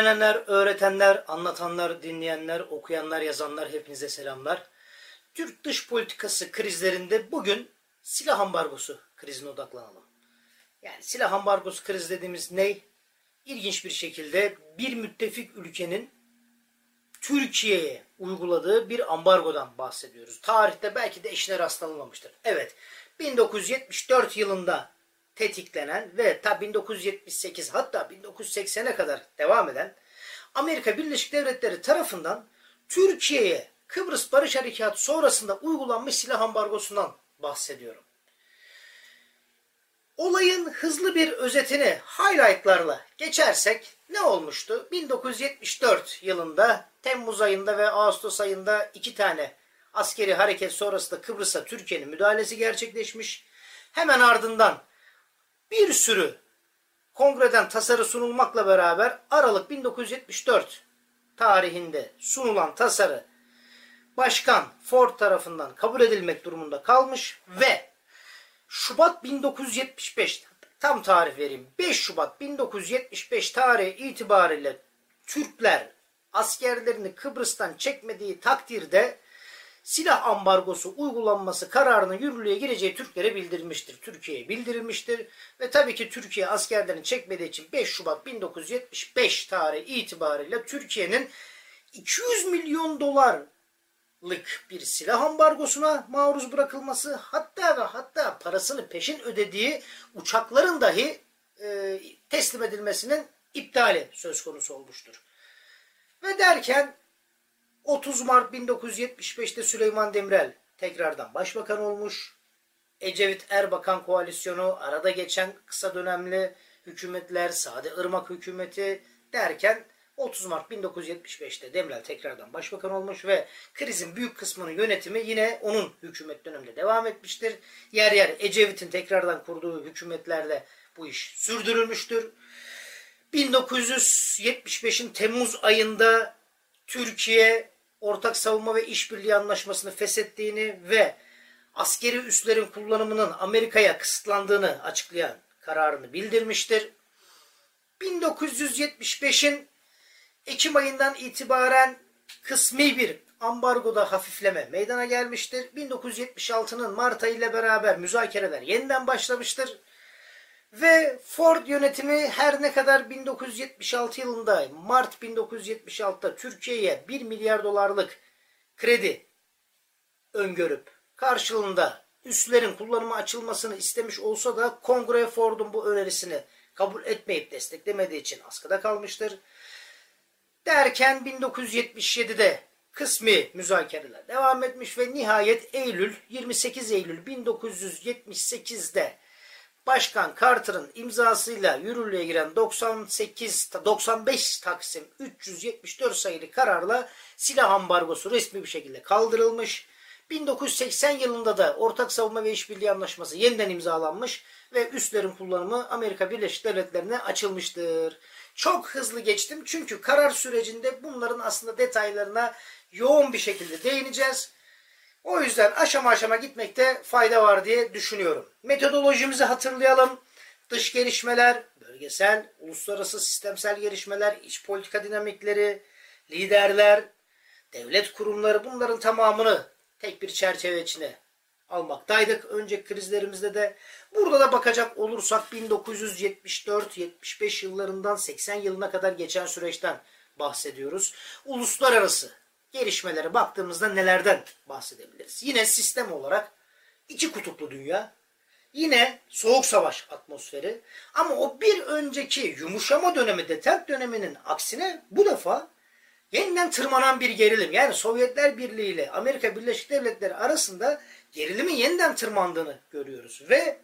öğrenenler, öğretenler, anlatanlar, dinleyenler, okuyanlar, yazanlar hepinize selamlar. Türk dış politikası krizlerinde bugün silah ambargosu krizine odaklanalım. Yani silah ambargosu kriz dediğimiz ne? İlginç bir şekilde bir müttefik ülkenin Türkiye'ye uyguladığı bir ambargodan bahsediyoruz. Tarihte belki de eşine rastlanılmamıştır. Evet, 1974 yılında tetiklenen ve ta 1978 hatta 1980'e kadar devam eden Amerika Birleşik Devletleri tarafından Türkiye'ye Kıbrıs Barış Harekatı sonrasında uygulanmış silah ambargosundan bahsediyorum. Olayın hızlı bir özetini highlightlarla geçersek ne olmuştu? 1974 yılında Temmuz ayında ve Ağustos ayında 2 tane askeri hareket sonrasında Kıbrıs'a Türkiye'nin müdahalesi gerçekleşmiş. Hemen ardından bir sürü kongreden tasarı sunulmakla beraber Aralık 1974 tarihinde sunulan tasarı Başkan Ford tarafından kabul edilmek durumunda kalmış ve Şubat 1975, tam tarih vereyim, 5 Şubat 1975 tarihi itibariyle Türkler askerlerini Kıbrıs'tan çekmediği takdirde silah ambargosu uygulanması kararının yürürlüğe gireceği Türklere bildirilmiştir. Türkiye'ye bildirilmiştir ve tabii ki Türkiye askerlerini çekmediği için 5 Şubat 1975 tarihi itibariyle Türkiye'nin 200 milyon dolarlık bir silah ambargosuna maruz bırakılması, hatta parasını peşin ödediği uçakların dahi teslim edilmesinin iptali söz konusu olmuştur. Ve derken 30 Mart 1975'te Süleyman Demirel tekrardan başbakan olmuş. Ecevit-Erbakan koalisyonu, arada geçen kısa dönemli hükümetler, Sade Irmak hükümeti derken 30 Mart 1975'te Demirel tekrardan başbakan olmuş ve krizin büyük kısmının yönetimi yine onun hükümet döneminde devam etmiştir. Yer yer Ecevit'in tekrardan kurduğu hükümetlerde bu iş sürdürülmüştür. 1975'in Temmuz ayında Türkiye Ortak Savunma ve İşbirliği Anlaşması'nı feshettiğini ve askeri üslerin kullanımının Amerika'ya kısıtlandığını açıklayan kararını bildirmiştir. 1975'in Ekim ayından itibaren kısmi bir ambargoda hafifleme meydana gelmiştir. 1976'nın Mart ayı ile beraber müzakereler yeniden başlamıştır. Ve Ford yönetimi her ne kadar 1976 yılında Mart 1976'da Türkiye'ye 1 milyar dolarlık kredi öngörüp karşılığında üslerin kullanıma açılmasını istemiş olsa da Kongre Ford'un bu önerisini kabul etmeyip desteklemediği için askıda kalmıştır. Derken 1977'de kısmi müzakereler devam etmiş ve nihayet 28 Eylül 1978'de Başkan Carter'ın imzasıyla yürürlüğe giren 95 Taksim 374 sayılı kararla silah ambargosu resmi bir şekilde kaldırılmış. 1980 yılında da Ortak Savunma ve İşbirliği Anlaşması yeniden imzalanmış ve üslerin kullanımı Amerika Birleşik Devletleri'ne açılmıştır. Çok hızlı geçtim çünkü karar sürecinde bunların aslında detaylarına yoğun bir şekilde değineceğiz. O yüzden aşama aşama gitmekte fayda var diye düşünüyorum. Metodolojimizi hatırlayalım. Dış gelişmeler, bölgesel, uluslararası sistemsel gelişmeler, iç politika dinamikleri, liderler, devlet kurumları, bunların tamamını tek bir çerçeve içine almaktaydık. Önceki krizlerimizde de. Burada da bakacak olursak 1974-75 yıllarından 80 yılına kadar geçen süreçten bahsediyoruz. Uluslararası gelişmelere baktığımızda nelerden bahsedebiliriz? Yine sistem olarak iki kutuplu dünya, yine soğuk savaş atmosferi ama o bir önceki yumuşama dönemi, detente döneminin aksine bu defa yeniden tırmanan bir gerilim. Yani Sovyetler Birliği ile Amerika Birleşik Devletleri arasında gerilimin yeniden tırmandığını görüyoruz ve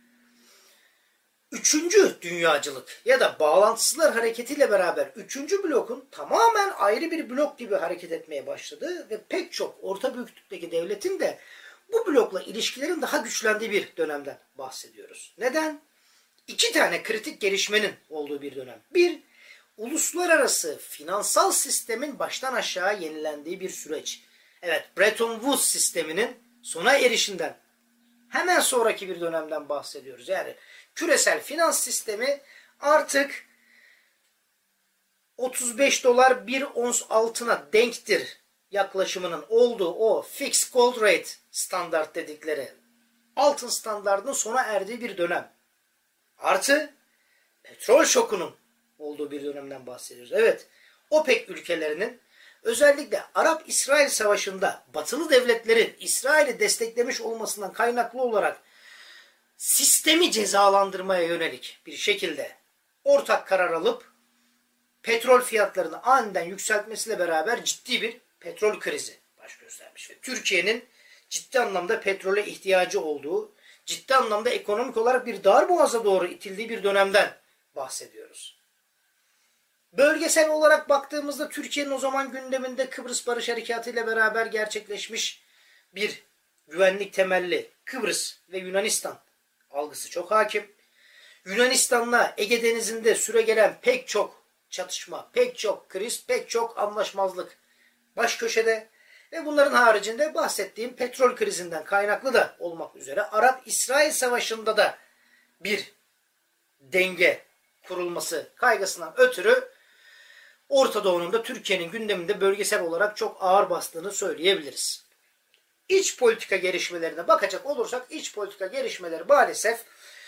üçüncü dünyacılık ya da bağlantısızlar hareketiyle beraber üçüncü blokun tamamen ayrı bir blok gibi hareket etmeye başladığı ve pek çok orta büyüklükteki devletin de bu blokla ilişkilerin daha güçlendiği bir dönemden bahsediyoruz. Neden? İki tane kritik gelişmenin olduğu bir dönem. Bir, uluslararası finansal sistemin baştan aşağı yenilendiği bir süreç. Evet, Bretton Woods sisteminin sona erişinden hemen sonraki bir dönemden bahsediyoruz. Yani küresel finans sistemi artık 35 dolar bir ons altına denktir yaklaşımının olduğu o fixed gold rate standart dedikleri altın standardının sona erdiği bir dönem. Artı petrol şokunun olduğu bir dönemden bahsediyoruz. Evet, OPEC ülkelerinin özellikle Arap-İsrail Savaşı'nda batılı devletlerin İsrail'i desteklemiş olmasından kaynaklı olarak sistemi cezalandırmaya yönelik bir şekilde ortak karar alıp petrol fiyatlarını aniden yükseltmesiyle beraber ciddi bir petrol krizi baş göstermiş. Ve Türkiye'nin ciddi anlamda petrole ihtiyacı olduğu, ciddi anlamda ekonomik olarak bir darboğaza doğru itildiği bir dönemden bahsediyoruz. Bölgesel olarak baktığımızda Türkiye'nin o zaman gündeminde Kıbrıs Barış Harekatı ile beraber gerçekleşmiş bir güvenlik temelli Kıbrıs ve Yunanistan algısı çok hakim. Yunanistan'la Ege Denizi'nde süregelen pek çok çatışma, pek çok kriz, pek çok anlaşmazlık baş köşede ve bunların haricinde bahsettiğim petrol krizinden kaynaklı da olmak üzere Arap-İsrail Savaşı'nda da bir denge kurulması kaygısından ötürü Orta Doğu'nun da Türkiye'nin gündeminde bölgesel olarak çok ağır bastığını söyleyebiliriz. İç politika gelişmelerine bakacak olursak iç politika gelişmeleri maalesef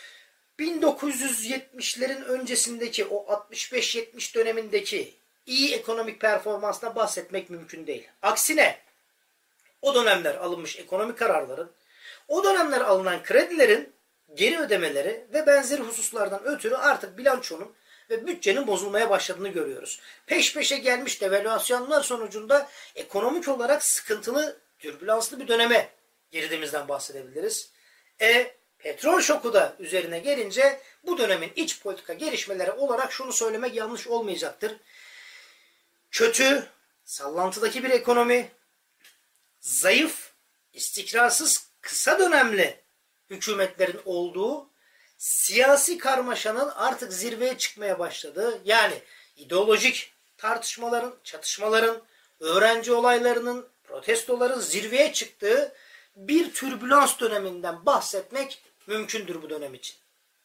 1970'lerin öncesindeki o 65-70 dönemindeki iyi ekonomik performansla bahsetmek mümkün değil. Aksine o dönemler alınmış ekonomik kararların, o dönemler alınan kredilerin geri ödemeleri ve benzeri hususlardan ötürü artık bilançonun ve bütçenin bozulmaya başladığını görüyoruz. Peş peşe gelmiş devalüasyonlar sonucunda ekonomik olarak sıkıntılı, türbülanslı bir döneme girdiğimizden bahsedebiliriz. Petrol şoku da üzerine gelince bu dönemin iç politika gelişmeleri olarak şunu söylemek yanlış olmayacaktır. Kötü, sallantıdaki bir ekonomi, zayıf, istikrarsız, kısa dönemli hükümetlerin olduğu, siyasi karmaşanın artık zirveye çıkmaya başladığı, yani ideolojik tartışmaların, çatışmaların, öğrenci olaylarının, protestoların zirveye çıktığı bir türbülans döneminden bahsetmek mümkündür bu dönem için.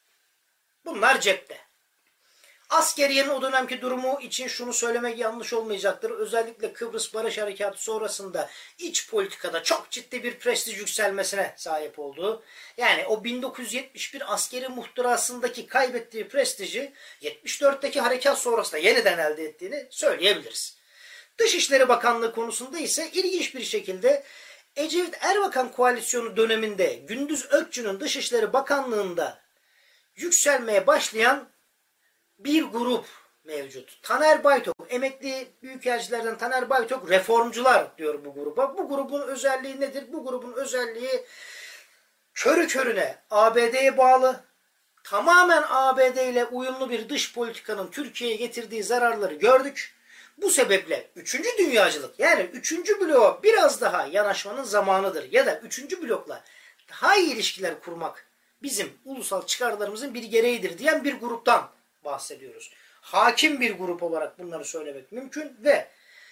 Bunlar cepte. Askeriyenin o dönemki durumu için şunu söylemek yanlış olmayacaktır. Özellikle Kıbrıs Barış Harekatı sonrasında iç politikada çok ciddi bir prestij yükselmesine sahip olduğu, yani o 1971 askeri muhtırasındaki kaybettiği prestiji 74'teki harekat sonrasında yeniden elde ettiğini söyleyebiliriz. Dışişleri Bakanlığı konusunda ise ilginç bir şekilde Ecevit-Erbakan koalisyonu döneminde Gündüz Ökçü'nün Dışişleri Bakanlığı'nda yükselmeye başlayan bir grup mevcut. Taner Baytok, emekli büyükelçilerden Taner Baytok reformcular diyor bu gruba. Bu grubun özelliği nedir? Bu grubun özelliği körü körüne ABD'ye bağlı, tamamen ABD ile uyumlu bir dış politikanın Türkiye'ye getirdiği zararları gördük. Bu sebeple 3. dünyacılık, yani 3. bloğa biraz daha yanaşmanın zamanıdır ya da 3. blokla daha iyi ilişkiler kurmak bizim ulusal çıkarlarımızın bir gereğidir diyen bir gruptan bahsediyoruz. Hakim bir grup olarak bunları söylemek mümkün ve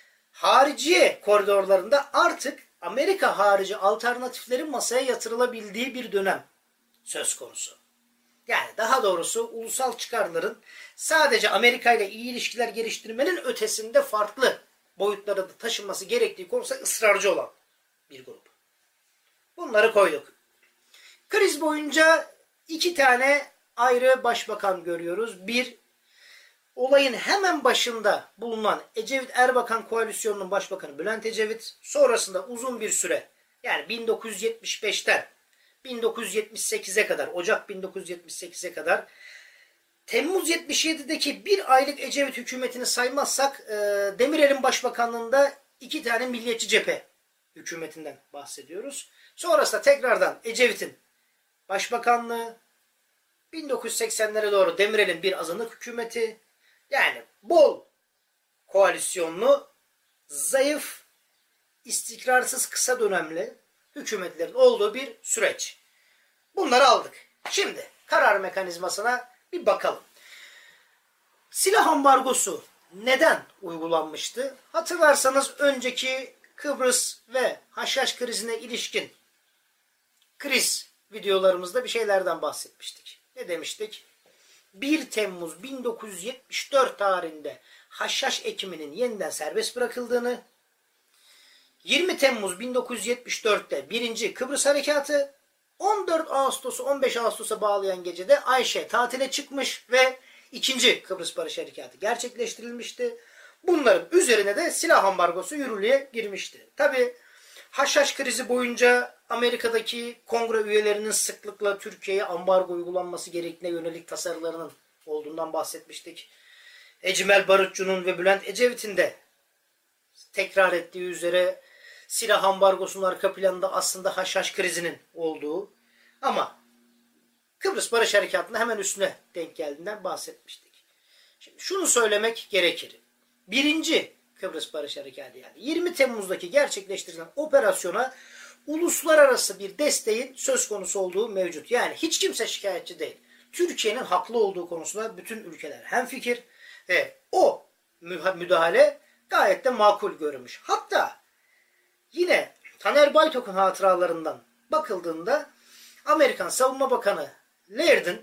hariciye koridorlarında artık Amerika harici alternatiflerin masaya yatırılabildiği bir dönem söz konusu. Yani daha doğrusu ulusal çıkarların sadece Amerika ile iyi ilişkiler geliştirmenin ötesinde farklı boyutlara da taşınması gerektiği konusunda ısrarcı olan bir grup. Bunları koyduk. Kriz boyunca 2 tane ayrı başbakan görüyoruz. Bir, olayın hemen başında bulunan Ecevit-Erbakan koalisyonunun başbakanı Bülent Ecevit, sonrasında uzun bir süre, yani 1975'ten 1978'e kadar, Ocak 1978'e kadar, Temmuz 77'deki bir aylık Ecevit hükümetini saymazsak Demirel'in başbakanlığında 2 tane milliyetçi cephe hükümetinden bahsediyoruz. Sonrasında tekrardan Ecevit'in başbakanlığı, 1980'lere doğru Demirel'in bir azınlık hükümeti, yani bol koalisyonlu, zayıf, istikrarsız kısa dönemli hükümetlerin olduğu bir süreç. Bunları aldık. Şimdi karar mekanizmasına bir bakalım. Silah ambargosu neden uygulanmıştı? Hatırlarsanız önceki Kıbrıs ve Haşhaş krizine ilişkin kriz videolarımızda bir şeylerden bahsetmiştik. Ne demiştik? 1 Temmuz 1974 tarihinde haşhaş ekiminin yeniden serbest bırakıldığını, 20 Temmuz 1974'te 1. Kıbrıs Harekatı, 14 Ağustos'u 15 Ağustos'a bağlayan gecede Ayşe tatile çıkmış ve 2. Kıbrıs Barış Harekatı gerçekleştirilmişti. Bunların üzerine de silah ambargosu yürürlüğe girmişti. Tabi haşhaş krizi boyunca Amerika'daki kongre üyelerinin sıklıkla Türkiye'ye ambargo uygulanması gerektiğine yönelik tasarılarının olduğundan bahsetmiştik. Ecmel Barutçu'nun ve Bülent Ecevit'in de tekrar ettiği üzere silah ambargosunun arka planında aslında haşhaş krizinin olduğu, ama Kıbrıs Barış Harekatı'nın hemen üstüne denk geldiğinden bahsetmiştik. Şimdi şunu söylemek gerekir. 1. Kıbrıs Barış Harekatı, yani 20 Temmuz'daki gerçekleştirilen operasyona uluslararası bir desteğin söz konusu olduğu mevcut. Yani hiç kimse şikayetçi değil. Türkiye'nin haklı olduğu konusunda bütün ülkeler hemfikir ve o müdahale gayet de makul görülmüş. Hatta yine Taner Baytok'un hatıralarından bakıldığında Amerikan Savunma Bakanı Laird'in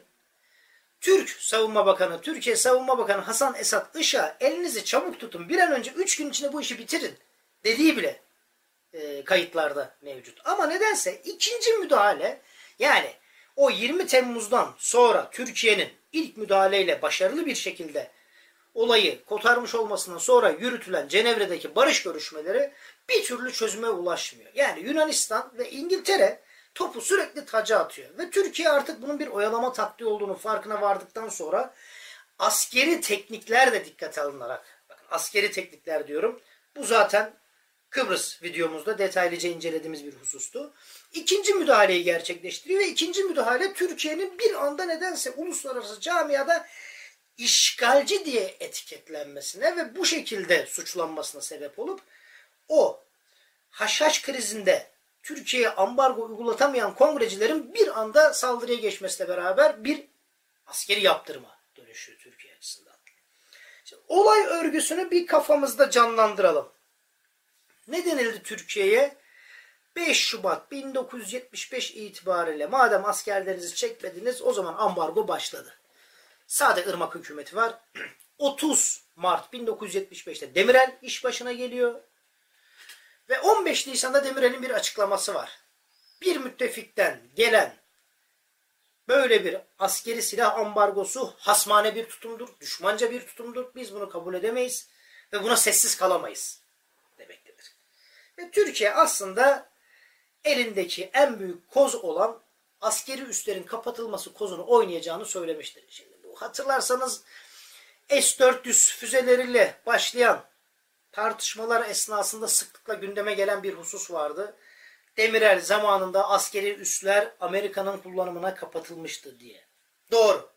Türkiye Savunma Bakanı Hasan Esat Işık'a elinizi çabuk tutun, bir an önce 3 gün içinde bu işi bitirin dediği bile kayıtlarda mevcut. Ama nedense ikinci müdahale, yani o 20 Temmuz'dan sonra Türkiye'nin ilk müdahaleyle başarılı bir şekilde olayı kotarmış olmasından sonra yürütülen Cenevre'deki barış görüşmeleri bir türlü çözüme ulaşmıyor. Yani Yunanistan ve İngiltere topu sürekli taca atıyor. Ve Türkiye artık bunun bir oyalama taktiği olduğunu farkına vardıktan sonra askeri teknikler de dikkate alınarak, bakın askeri teknikler diyorum, bu zaten Kıbrıs videomuzda detaylıca incelediğimiz bir husustu. İkinci müdahaleyi gerçekleştiriyor ve ikinci müdahale Türkiye'nin bir anda nedense uluslararası camiada işgalci diye etiketlenmesine ve bu şekilde suçlanmasına sebep olup o haşhaş krizinde Türkiye'ye ambargo uygulatamayan kongrecilerin bir anda saldırıya geçmesiyle beraber bir askeri yaptırıma dönüşüyor Türkiye açısından. Şimdi olay örgüsünü bir kafamızda canlandıralım. Ne denildi Türkiye'ye? 5 Şubat 1975 itibariyle madem askerlerinizi çekmediniz, o zaman ambargo başladı. Sade Irmak hükümeti var. 30 Mart 1975'te Demirel iş başına geliyor. Ve 15 Nisan'da Demirel'in bir açıklaması var. Bir müttefikten gelen böyle bir askeri silah ambargosu hasmane bir tutumdur, düşmanca bir tutumdur. Biz bunu kabul edemeyiz ve buna sessiz kalamayız demektedir. Ve Türkiye aslında elindeki en büyük koz olan askeri üslerin kapatılması kozunu oynayacağını söylemiştir. Şimdi bu, hatırlarsanız S-400 füzeleriyle başlayan tartışmalar esnasında sıklıkla gündeme gelen bir husus vardı. Demirel zamanında askeri üsler Amerika'nın kullanımına kapatılmıştı diye. Doğru.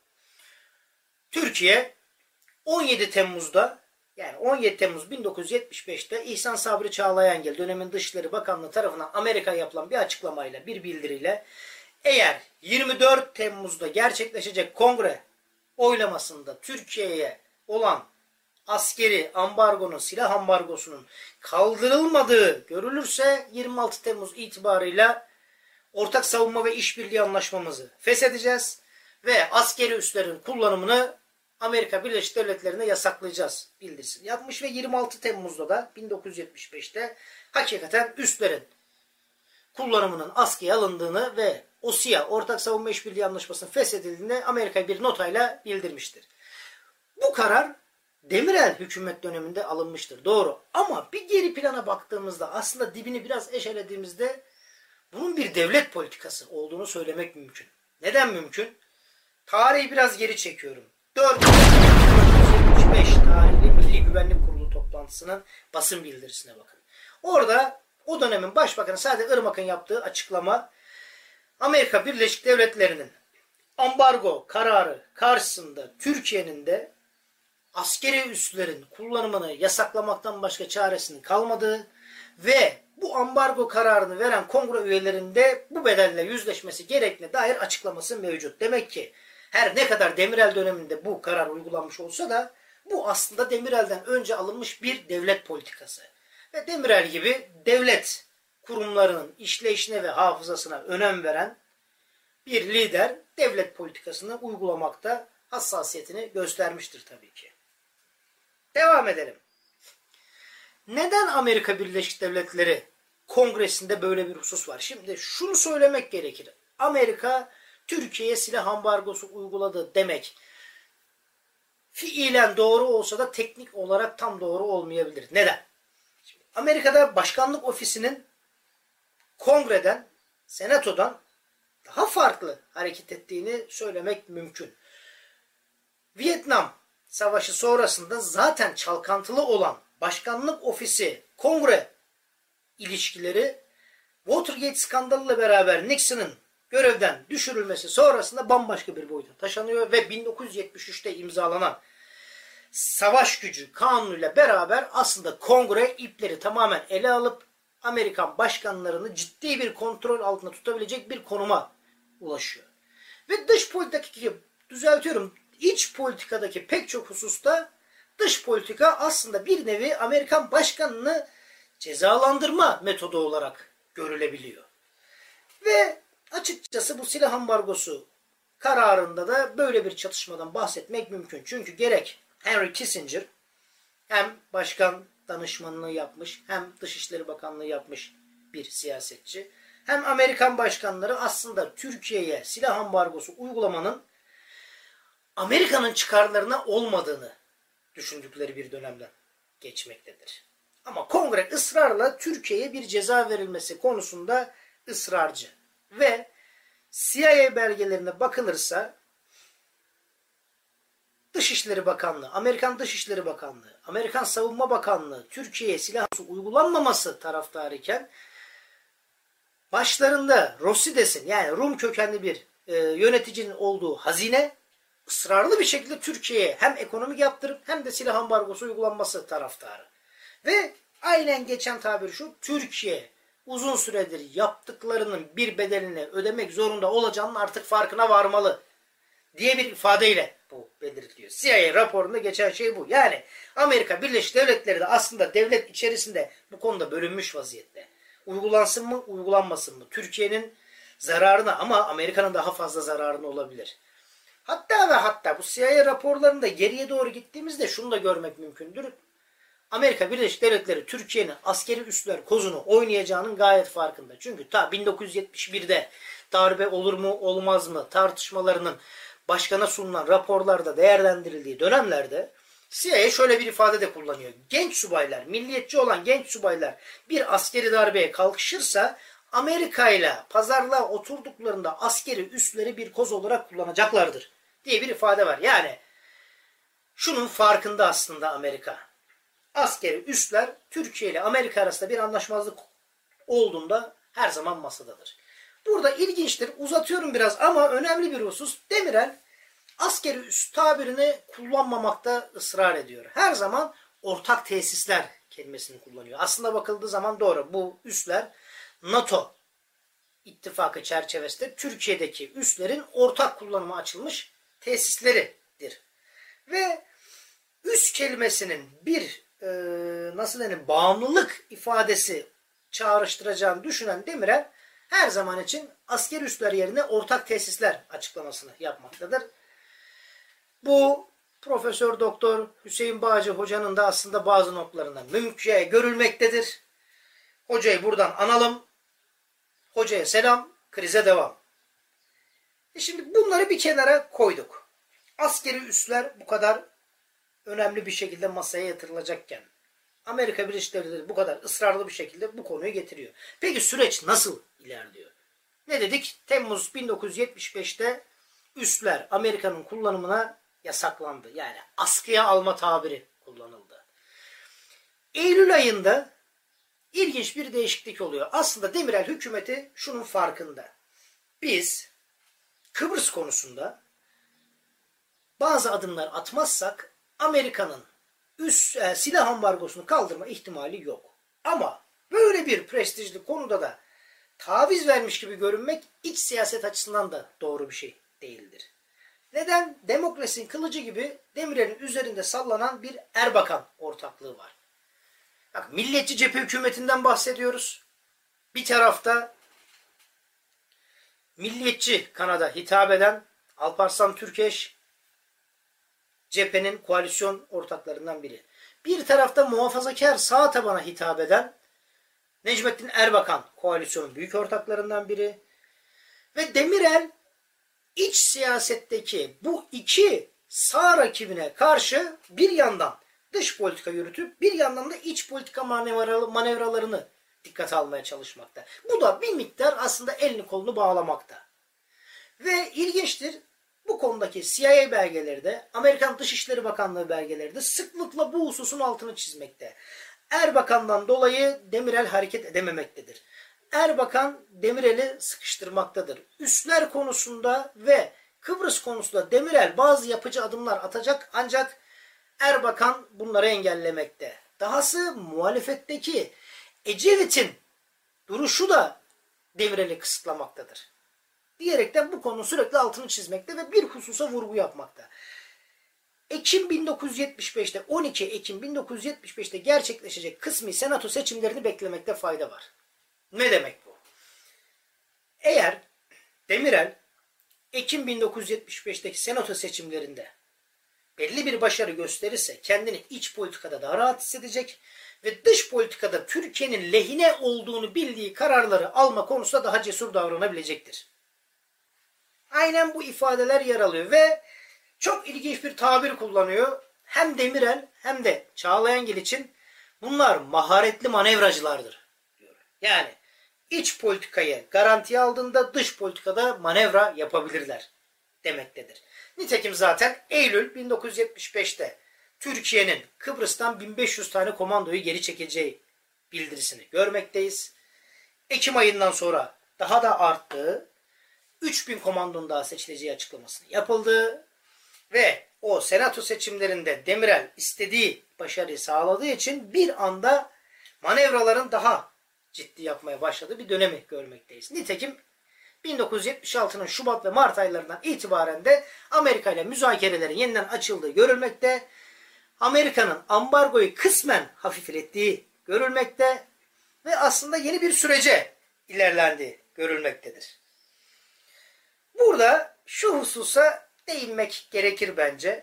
Türkiye 17 Temmuz'da, yani 17 Temmuz 1975'te İhsan Sabri Çağlayangil dönemin Dışişleri Bakanlığı tarafından Amerika'ya yapılan bir açıklamayla, bir bildiriyle, eğer 24 Temmuz'da gerçekleşecek kongre oylamasında Türkiye'ye olan askeri ambargonun, silah ambargosunun kaldırılmadığı görülürse 26 Temmuz itibarıyla ortak savunma ve işbirliği anlaşmamızı feshedeceğiz ve askeri üslerin kullanımını Amerika Birleşik Devletleri'ne yasaklayacağız bildirsin yapmış ve 26 Temmuz'da da 1975'te hakikaten üslerin kullanımının askıya alındığını ve OSİA, Ortak Savunma İşbirliği Anlaşması'nın feshedildiğini Amerika'ya bir notayla bildirmiştir. Bu karar Demirel hükümet döneminde alınmıştır. Doğru. Ama bir geri plana baktığımızda, aslında dibini biraz eşelediğimizde bunun bir devlet politikası olduğunu söylemek mümkün. Neden mümkün? Tarihi biraz geri çekiyorum. 4.1975 tarihli Milli Güvenlik Kurulu toplantısının basın bildirisine bakın. Orada o dönemin başbakanı Sadi Irmak'ın yaptığı açıklama, Amerika Birleşik Devletleri'nin ambargo kararı karşısında Türkiye'nin de askeri üslerin kullanımını yasaklamaktan başka çaresinin kalmadığı ve bu ambargo kararını veren kongre üyelerinde bu bedelle yüzleşmesi gerektiğine dair açıklaması mevcut. Demek ki her ne kadar Demirel döneminde bu karar uygulanmış olsa da bu aslında Demirel'den önce alınmış bir devlet politikası. Ve Demirel gibi devlet kurumlarının işleyişine ve hafızasına önem veren bir lider devlet politikasını uygulamakta hassasiyetini göstermiştir tabii ki. Devam edelim. Neden Amerika Birleşik Devletleri Kongresi'nde böyle bir husus var? Şimdi şunu söylemek gerekir. Amerika Türkiye'ye silah ambargosu uyguladı demek fiilen doğru olsa da teknik olarak tam doğru olmayabilir. Neden? Şimdi Amerika'da başkanlık ofisinin kongreden, senatodan daha farklı hareket ettiğini söylemek mümkün. Vietnam Savaşı sonrasında zaten çalkantılı olan başkanlık ofisi kongre ilişkileri Watergate skandalıyla beraber Nixon'ın görevden düşürülmesi sonrasında bambaşka bir boyuta taşınıyor ve 1973'te imzalanan savaş gücü kanunuyla beraber aslında kongre ipleri tamamen ele alıp Amerikan başkanlarını ciddi bir kontrol altında tutabilecek bir konuma ulaşıyor. Ve dış politikadaki, iç politikadaki pek çok hususta dış politika aslında bir nevi Amerikan başkanını cezalandırma metodu olarak görülebiliyor. Ve açıkçası bu silah ambargosu kararında da böyle bir çatışmadan bahsetmek mümkün. Çünkü gerek Henry Kissinger hem başkan danışmanlığı yapmış hem Dışişleri Bakanlığı yapmış bir siyasetçi. Hem Amerikan başkanları aslında Türkiye'ye silah ambargosu uygulamanın Amerika'nın çıkarlarına olmadığını düşündükleri bir dönemden geçmektedir. Ama Kongre ısrarla Türkiye'ye bir ceza verilmesi konusunda ısrarcı. Ve CIA belgelerine bakılırsa Dışişleri Bakanlığı, Amerikan Dışişleri Bakanlığı, Amerikan Savunma Bakanlığı Türkiye'ye silah uygulanmaması taraftarıyken başlarında Rosides'in yani Rum kökenli bir yöneticinin olduğu hazine ısrarlı bir şekilde Türkiye'ye hem ekonomik yaptırıp hem de silah ambargosu uygulanması taraftarı. Ve aynen geçen tabir şu, Türkiye uzun süredir yaptıklarının bir bedelini ödemek zorunda olacağının artık farkına varmalı diye bir ifadeyle bu belirtiliyor. CIA raporunda geçen şey bu. Yani Amerika Birleşik Devletleri de aslında devlet içerisinde bu konuda bölünmüş vaziyette. Uygulansın mı, uygulanmasın mı? Türkiye'nin zararına ama Amerika'nın daha fazla zararına olabilir. Hatta ve hatta bu CIA raporlarında geriye doğru gittiğimizde şunu da görmek mümkündür. Amerika Birleşik Devletleri Türkiye'nin askeri üsler kozunu oynayacağının gayet farkında. Çünkü ta 1971'de darbe olur mu olmaz mı tartışmalarının başkana sunulan raporlarda değerlendirildiği dönemlerde CIA şöyle bir ifade de kullanıyor. Genç subaylar, milliyetçi olan genç subaylar bir askeri darbeye kalkışırsa Amerika ile pazarlığa oturduklarında askeri üsleri bir koz olarak kullanacaklardır diye bir ifade var. Yani şunun farkında aslında Amerika. Askeri üsler Türkiye ile Amerika arasında bir anlaşmazlık olduğunda her zaman masadadır. Burada ilginçtir. Uzatıyorum biraz ama önemli bir husus. Demirel askeri üs tabirini kullanmamakta ısrar ediyor. Her zaman ortak tesisler kelimesini kullanıyor. Aslında bakıldığı zaman doğru. Bu üsler NATO ittifakı çerçevesinde Türkiye'deki üslerin ortak kullanıma açılmış tesisleridir. Ve üs kelimesinin bir bağımlılık ifadesi çağrıştıracağını düşünen Demirel her zaman için askeri üsler yerine ortak tesisler açıklamasını yapmaktadır. Bu Profesör Doktor Hüseyin Bağcı Hoca'nın da aslında bazı notlarından mümkün görülmektedir. Hocayı buradan analım. Hocaya selam, krize devam. Şimdi bunları bir kenara koyduk. Askeri üsler bu kadar önemli bir şekilde masaya yatırılacakken Amerika Birleşik Devletleri bu kadar ısrarlı bir şekilde bu konuyu getiriyor. Peki süreç nasıl ilerliyor? Ne dedik? Temmuz 1975'te üsler Amerika'nın kullanımına yasaklandı. Yani askıya alma tabiri kullanıldı. Eylül ayında ilginç bir değişiklik oluyor. Aslında Demirel hükümeti şunun farkında. Biz Kıbrıs konusunda bazı adımlar atmazsak Amerika'nın silah ambargosunu kaldırma ihtimali yok. Ama böyle bir prestijli konuda da taviz vermiş gibi görünmek iç siyaset açısından da doğru bir şey değildir. Neden? Demokrasinin kılıcı gibi Demirel'in üzerinde sallanan bir Erbakan ortaklığı var. Bak, milliyetçi cephe hükümetinden bahsediyoruz. Bir tarafta milliyetçi kanada hitap eden Alparslan Türkeş cephenin koalisyon ortaklarından biri. Bir tarafta muhafazakar sağ tabana hitap eden Necmettin Erbakan koalisyonun büyük ortaklarından biri ve Demirel iç siyasetteki bu iki sağ rakibine karşı bir yandan dış politika yürütüp bir yandan da iç politika manevralarını dikkate almaya çalışmakta. Bu da bir miktar aslında elini kolunu bağlamakta. Ve ilginçtir, bu konudaki CIA belgeleri de Amerikan Dışişleri Bakanlığı belgeleri de sıklıkla bu hususun altını çizmekte. Erbakan'dan dolayı Demirel hareket edememektedir. Erbakan Demirel'i sıkıştırmaktadır. Üsler konusunda ve Kıbrıs konusunda Demirel bazı yapıcı adımlar atacak ancak Erbakan bunları engellemekte. Dahası muhalefetteki Ecevit'in duruşu da Demirel'i kısıtlamaktadır. Diyerekten bu konunun sürekli altını çizmekte ve bir hususa vurgu yapmakta. 12 Ekim 1975'te gerçekleşecek kısmi senato seçimlerini beklemekte fayda var. Ne demek bu? Eğer Demirel Ekim 1975'teki senato seçimlerinde belli bir başarı gösterirse kendini iç politikada daha rahat hissedecek ve dış politikada Türkiye'nin lehine olduğunu bildiği kararları alma konusunda daha cesur davranabilecektir. Aynen bu ifadeler yer alıyor ve çok ilginç bir tabir kullanıyor. Hem Demirel hem de Çağlayangil için bunlar maharetli manevracılardır diyor. Yani iç politikayı garantiye aldığında dış politikada manevra yapabilirler demektedir. Nitekim zaten Eylül 1975'te Türkiye'nin Kıbrıs'tan 1500 tane komandoyu geri çekeceği bildirisini görmekteyiz. Ekim ayından sonra daha da arttığı, 3000 komandonun daha seçileceği açıklamasını yapıldı ve o senato seçimlerinde Demirel istediği başarıyı sağladığı için bir anda manevraların daha ciddi yapmaya başladığı bir dönemi görmekteyiz. Nitekim 1976'nın Şubat ve Mart aylarından itibaren de Amerika ile müzakerelerin yeniden açıldığı görülmekte. Amerika'nın ambargoyu kısmen hafiflettiği görülmekte ve aslında yeni bir sürece ilerlendiği görülmektedir. Burada şu hususa değinmek gerekir bence.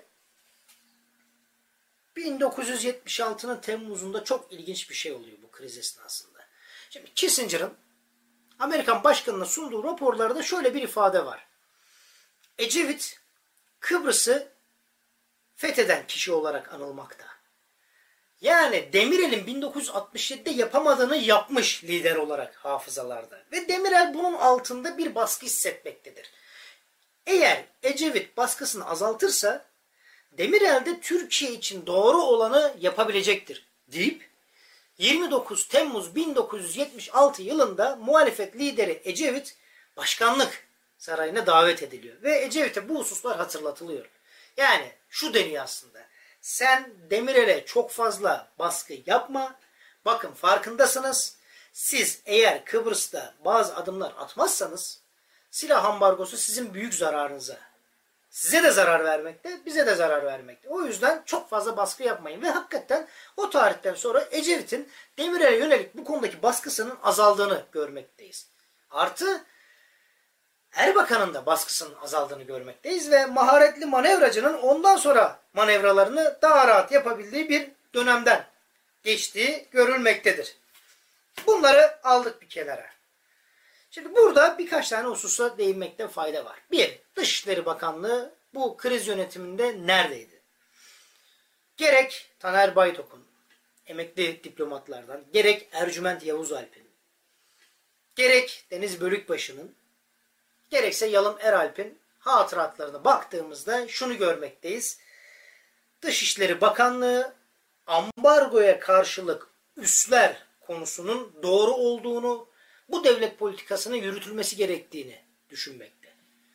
1976'nın Temmuz'unda çok ilginç bir şey oluyor bu kriz esnasında. Şimdi Kissinger'ın Amerikan başkanına sunduğu raporlarda şöyle bir ifade var. Ecevit Kıbrıs'ı fetheden kişi olarak anılmakta. Yani Demirel'in 1967'de yapamadığını yapmış lider olarak hafızalarda. Ve Demirel bunun altında bir baskı hissetmektedir. Eğer Ecevit baskısını azaltırsa Demirel de Türkiye için doğru olanı yapabilecektir deyip 29 Temmuz 1976 yılında muhalefet lideri Ecevit başkanlık sarayına davet ediliyor. Ve Ecevit'e bu hususlar hatırlatılıyor. Yani şu deniyor aslında. Sen Demirel'e çok fazla baskı yapma. Bakın farkındasınız. Siz eğer Kıbrıs'ta bazı adımlar atmazsanız silah ambargosu sizin büyük zararınıza. Size de zarar vermekte, bize de zarar vermekte. O yüzden çok fazla baskı yapmayın. Ve hakikaten o tarihten sonra Ecevit'in Demirel'e yönelik bu konudaki baskısının azaldığını görmekteyiz. Artı Erbakan'ın da baskısının azaldığını görmekteyiz ve maharetli manevracının ondan sonra manevralarını daha rahat yapabildiği bir dönemden geçtiği görülmektedir. Bunları aldık bir kenara. Şimdi burada birkaç tane hususa değinmekte fayda var. Bir, Dışişleri Bakanlığı bu kriz yönetiminde neredeydi? Gerek Taner Baytok'un, emekli diplomatlardan, gerek Ercüment Yavuz Alp'in, gerek Deniz Bölükbaşı'nın, gerekse Yalın Eralp'in hatıratlarına baktığımızda şunu görmekteyiz. Dışişleri Bakanlığı ambargoya karşılık üsler konusunun doğru olduğunu, bu devlet politikasının yürütülmesi gerektiğini düşünmekte.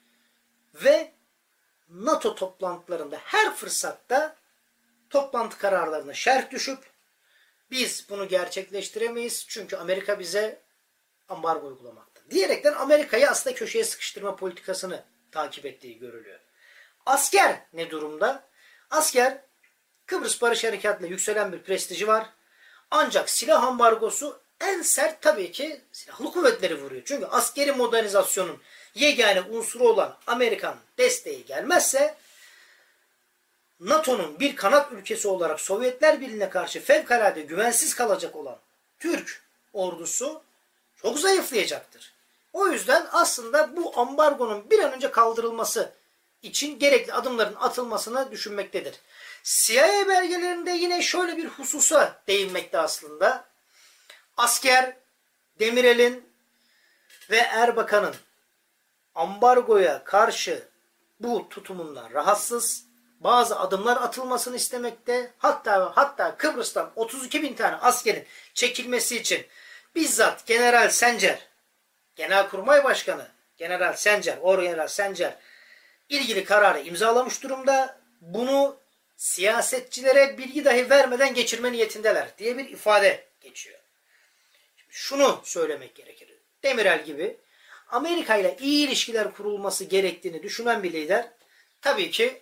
Ve NATO toplantılarında her fırsatta toplantı kararlarına şerh düşüp biz bunu gerçekleştiremeyiz çünkü Amerika bize ambargo uygulamakta diyerekten Amerika'yı aslında köşeye sıkıştırma politikasını takip ettiği görülüyor. Asker ne durumda? Asker Kıbrıs Barış Harekatı'yla yükselen bir prestiji var. Ancak silah ambargosu en sert tabii ki silahlı kuvvetleri vuruyor. Çünkü askeri modernizasyonun yegane unsuru olan Amerikan desteği gelmezse NATO'nun bir kanat ülkesi olarak Sovyetler Birliği'ne karşı fevkalade güvensiz kalacak olan Türk ordusu çok zayıflayacaktır. O yüzden aslında bu ambargonun bir an önce kaldırılması için gerekli adımların atılmasını düşünmektedir. CIA belgelerinde yine şöyle bir hususa değinmekte aslında. Asker Demirel'in ve Erbakan'ın ambargoya karşı bu tutumundan rahatsız, bazı adımlar atılmasını istemekte, hatta Kıbrıs'tan 32 bin tane askerin çekilmesi için bizzat General Sencer, Genelkurmay Başkanı Orgeneral Sencer ilgili kararı imzalamış durumda. Bunu siyasetçilere bilgi dahi vermeden geçirme niyetindeler diye bir ifade geçiyor. Şimdi şunu söylemek gerekir. Demirel gibi Amerika ile iyi ilişkiler kurulması gerektiğini düşünen bir lider tabii ki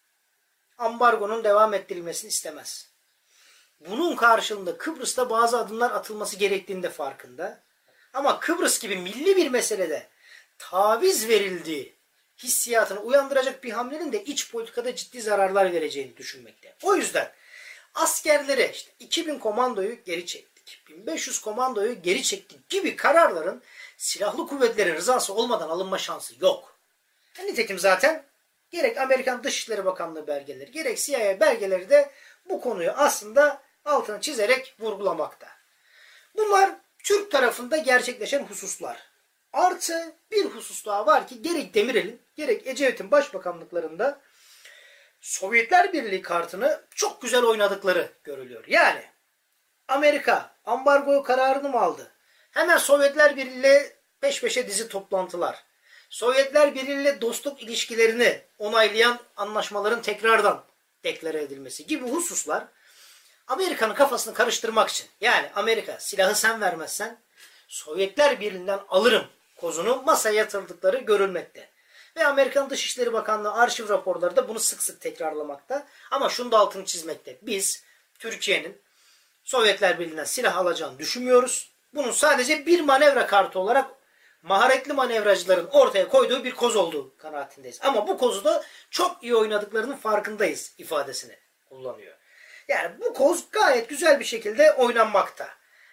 ambargonun devam ettirilmesini istemez. Bunun karşılığında Kıbrıs'ta bazı adımlar atılması gerektiğini de farkında. Ama Kıbrıs gibi milli bir meselede taviz verildiği hissiyatını uyandıracak bir hamlenin de iç politikada ciddi zararlar vereceğini düşünmekte. O yüzden askerleri 2000 komandoyu geri çektik, 1500 komandoyu geri çektik gibi kararların silahlı kuvvetlerin rızası olmadan alınma şansı yok. Nitekim zaten gerek Amerikan Dışişleri Bakanlığı belgeleri gerek CIA belgeleri de bu konuyu aslında altını çizerek vurgulamakta. Bunlar Türk tarafında gerçekleşen hususlar. Artı bir husus daha var ki gerek Demirel'in gerek Ecevit'in başbakanlıklarında Sovyetler Birliği kartını çok güzel oynadıkları görülüyor. Yani Amerika ambargo kararını mı aldı? Hemen Sovyetler Birliği ile peş peşe dizi toplantılar. Sovyetler Birliği ile dostluk ilişkilerini onaylayan anlaşmaların tekrardan deklare edilmesi gibi hususlar Amerika'nın kafasını karıştırmak için, yani Amerika silahı sen vermezsen Sovyetler Birliği'nden alırım kozunu masaya yatırdıkları görülmekte. Ve Amerikan Dışişleri Bakanlığı arşiv raporları da bunu sık sık tekrarlamakta. Ama şunu da altını çizmekte. Biz Türkiye'nin Sovyetler Birliği'nden silah alacağını düşünmüyoruz. Bunun sadece bir manevra kartı olarak maharetli manevracıların ortaya koyduğu bir koz olduğu kanaatindeyiz. Ama bu kozu da çok iyi oynadıklarının farkındayız ifadesini kullanıyor. Yani bu koz gayet güzel bir şekilde oynanmakta.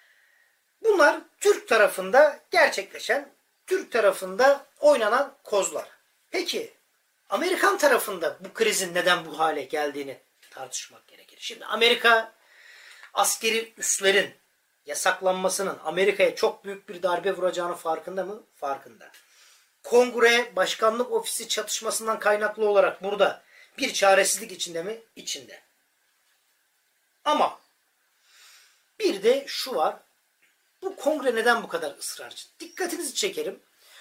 Bunlar Türk tarafında gerçekleşen, Türk tarafında oynanan kozlar. Peki Amerikan tarafında bu krizin neden bu hale geldiğini tartışmak gerekir. Şimdi Amerika askeri üslerin yasaklanmasının Amerika'ya çok büyük bir darbe vuracağını farkında mı? Farkında. Kongre Başkanlık Ofisi çatışmasından kaynaklı olarak burada bir çaresizlik içinde mi? İçinde. Ama bir de şu var. Bu kongre neden bu kadar ısrarcı? Dikkatinizi çekerim.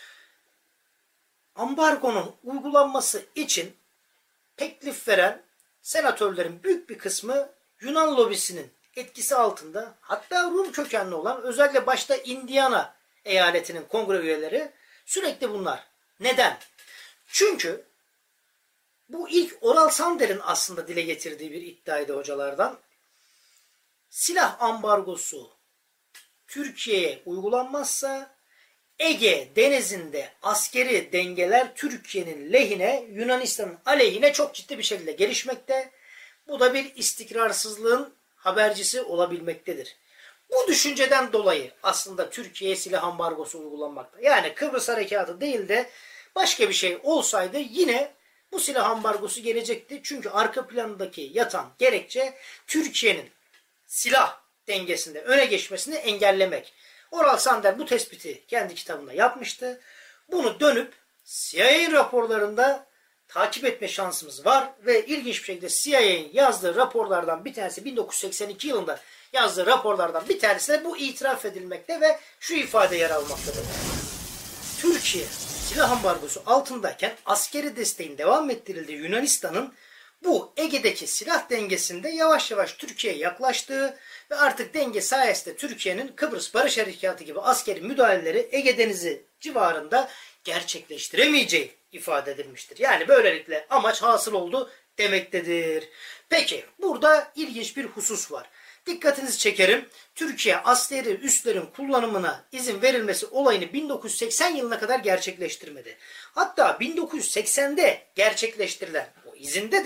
Ambargonun uygulanması için teklif veren senatörlerin büyük bir kısmı Yunan lobisinin etkisi altında, hatta Rum kökenli olan özellikle başta Indiana eyaletinin kongre üyeleri sürekli bunlar. Neden? Çünkü bu ilk Oral Sander'in aslında dile getirdiği bir iddiaydı hocalardan. Silah ambargosu Türkiye'ye uygulanmazsa Ege denizinde askeri dengeler Türkiye'nin lehine, Yunanistan'ın aleyhine çok ciddi bir şekilde gelişmekte. Bu da bir istikrarsızlığın habercisi olabilmektedir. Bu düşünceden dolayı aslında Türkiye'ye silah ambargosu uygulanmakta. Yani Kıbrıs Harekatı değil de başka bir şey olsaydı yine bu silah ambargosu gelecekti. Çünkü arka plandaki yatan gerekçe Türkiye'nin silah dengesinde öne geçmesini engellemek. Oral Sander bu tespiti kendi kitabında yapmıştı. Bunu dönüp CIA raporlarında takip etme şansımız var ve ilginç bir şekilde CIA'nin yazdığı raporlardan bir tanesi 1982 yılında yazdığı raporlardan bir tanesinde bu itiraf edilmekte ve şu ifade yer almaktadır. Türkiye silah ambargosu altındayken askeri desteğin devam ettirildiği Yunanistan'ın bu Ege'deki silah dengesinde yavaş yavaş Türkiye'ye yaklaştığı ve artık denge sayesinde Türkiye'nin Kıbrıs Barış Harekatı gibi askeri müdahaleleri Ege Denizi civarında gerçekleştiremeyeceği ifade edilmiştir. Yani böylelikle amaç hasıl oldu demektedir. Peki burada ilginç bir husus var. Dikkatinizi çekerim. Türkiye askeri üslerin kullanımına izin verilmesi olayını 1980 yılına kadar gerçekleştirmedi. Hatta 1980'de gerçekleştirilen o izinde de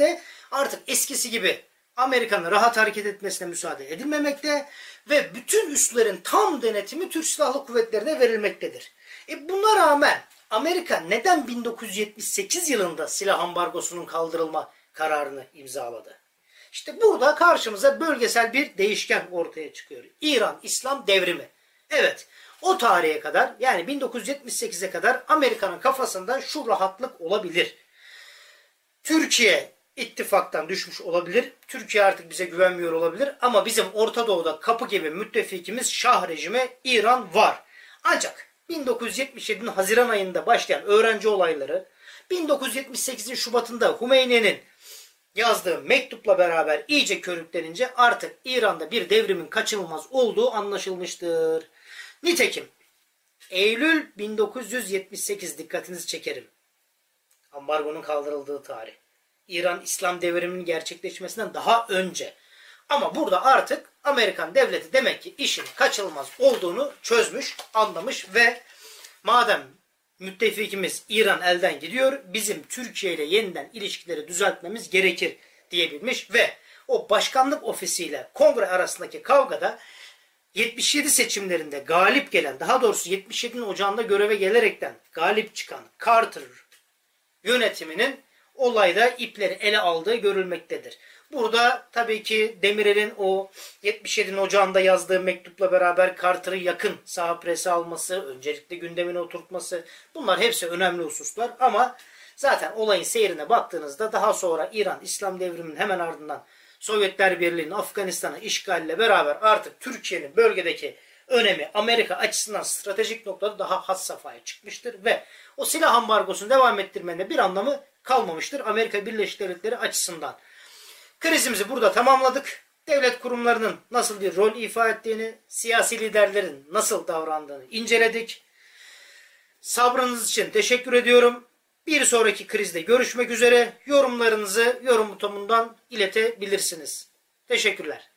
Artık eskisi gibi Amerika'nın rahat hareket etmesine müsaade edilmemekte ve bütün üslerin tam denetimi Türk Silahlı Kuvvetleri'ne verilmektedir. Buna rağmen Amerika neden 1978 yılında silah ambargosunun kaldırılma kararını imzaladı? İşte burada karşımıza bölgesel bir değişken ortaya çıkıyor. İran İslam devrimi. Evet, o tarihe kadar, yani 1978'e kadar Amerika'nın kafasında şu rahatlık olabilir. Türkiye ittifaktan düşmüş olabilir. Türkiye artık bize güvenmiyor olabilir. Ama bizim Orta Doğu'da kapı gibi müttefikimiz Şah rejimi İran var. Ancak 1977'nin Haziran ayında başlayan öğrenci olayları, 1978'in Şubat'ında Hümeyni'nin yazdığı mektupla beraber iyice körüklenince artık İran'da bir devrimin kaçınılmaz olduğu anlaşılmıştır. Nitekim Eylül 1978, dikkatinizi çekerim. Ambargonun kaldırıldığı tarih. İran İslam devriminin gerçekleşmesinden daha önce. Ama burada artık Amerikan devleti demek ki işin kaçınılmaz olduğunu çözmüş, anlamış ve madem müttefikimiz İran elden gidiyor, bizim Türkiye ile yeniden ilişkileri düzeltmemiz gerekir diyebilmiş ve o başkanlık ofisiyle kongre arasındaki kavgada 77 seçimlerinde galip gelen, daha doğrusu 77'nin ocağında göreve gelerekten galip çıkan Carter yönetiminin olayda ipleri ele aldığı görülmektedir. Burada tabii ki Demirel'in o 77'nin ocağında yazdığı mektupla beraber Carter'ı yakın sağ presi alması, öncelikle gündemine oturtması, bunlar hepsi önemli hususlar ama zaten olayın seyrine baktığınızda daha sonra İran İslam devriminin hemen ardından Sovyetler Birliği'nin Afganistan'ı işgalle beraber artık Türkiye'nin bölgedeki önemi Amerika açısından stratejik noktada daha has safhaya çıkmıştır ve o silah ambargosunu devam ettirmenin de bir anlamı kalmamıştır Amerika Birleşik Devletleri açısından. Krizimizi burada tamamladık. Devlet kurumlarının nasıl bir rol ifa ettiğini, siyasi liderlerin nasıl davrandığını inceledik. Sabrınız için teşekkür ediyorum. Bir sonraki krizde görüşmek üzere. Yorumlarınızı yorum butonundan iletebilirsiniz. Teşekkürler.